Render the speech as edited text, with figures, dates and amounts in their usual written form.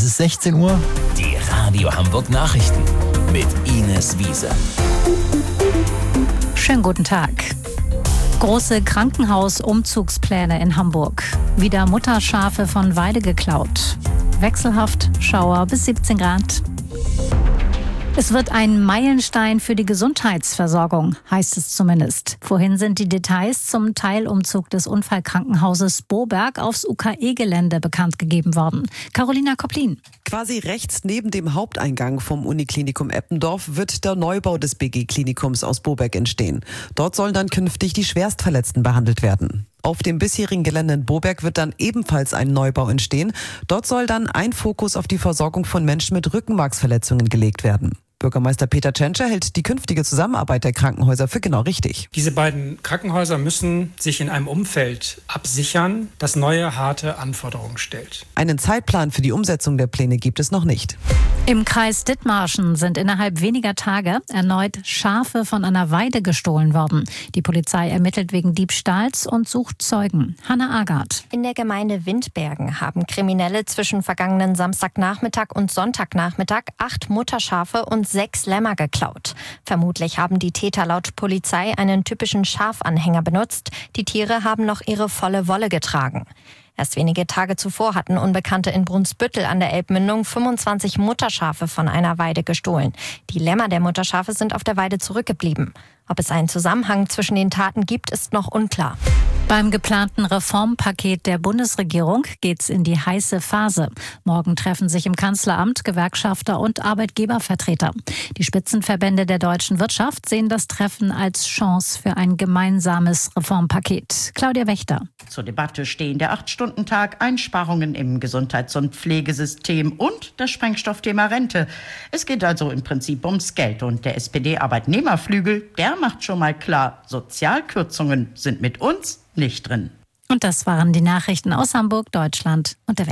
ist 16 Uhr. Die Radio Hamburg Nachrichten mit Ines Wiese. Schönen guten Tag. Große Krankenhausumzugspläne in Hamburg. Wieder Mutterschafe von Weide geklaut. Wechselhaft, Schauer bis 17 Grad. Es wird ein Meilenstein für die Gesundheitsversorgung, heißt es zumindest. Vorhin sind die Details zum Teilumzug des Unfallkrankenhauses Boberg aufs UKE-Gelände bekannt gegeben worden. Carolina Kopplin. Quasi rechts neben dem Haupteingang vom Uniklinikum Eppendorf wird der Neubau des BG-Klinikums aus Boberg entstehen. Dort sollen dann künftig die Schwerstverletzten behandelt werden. Auf dem bisherigen Gelände in Boberg wird dann ebenfalls ein Neubau entstehen. Dort soll dann ein Fokus auf die Versorgung von Menschen mit Rückenmarksverletzungen gelegt werden. Bürgermeister Peter Tschentscher hält die künftige Zusammenarbeit der Krankenhäuser für genau richtig. Diese beiden Krankenhäuser müssen sich in einem Umfeld absichern, das neue, harte Anforderungen stellt. Einen Zeitplan für die Umsetzung der Pläne gibt es noch nicht. Im Kreis Dithmarschen sind innerhalb weniger Tage erneut Schafe von einer Weide gestohlen worden. Die Polizei ermittelt wegen Diebstahls und sucht Zeugen. Hanna Agard. In der Gemeinde Windbergen haben Kriminelle zwischen vergangenen Samstagnachmittag und Sonntagnachmittag 8 Mutterschafe und 6 Lämmer geklaut. Vermutlich haben die Täter laut Polizei einen typischen Schafanhänger benutzt. Die Tiere haben noch ihre volle Wolle getragen. Erst wenige Tage zuvor hatten Unbekannte in Brunsbüttel an der Elbmündung 25 Mutterschafe von einer Weide gestohlen. Die Lämmer der Mutterschafe sind auf der Weide zurückgeblieben. Ob es einen Zusammenhang zwischen den Taten gibt, ist noch unklar. Beim geplanten Reformpaket der Bundesregierung geht's in die heiße Phase. Morgen treffen sich im Kanzleramt Gewerkschafter und Arbeitgebervertreter. Die Spitzenverbände der deutschen Wirtschaft sehen das Treffen als Chance für ein gemeinsames Reformpaket. Claudia Wächter. Zur Debatte stehen der 8-Stunden-Tag, Einsparungen im Gesundheits- und Pflegesystem und das Sprengstoffthema Rente. Es geht also im Prinzip ums Geld und der SPD-Arbeitnehmerflügel, der macht schon mal klar, Sozialkürzungen sind mit uns nicht drin. Und das waren die Nachrichten aus Hamburg, Deutschland und der Welt.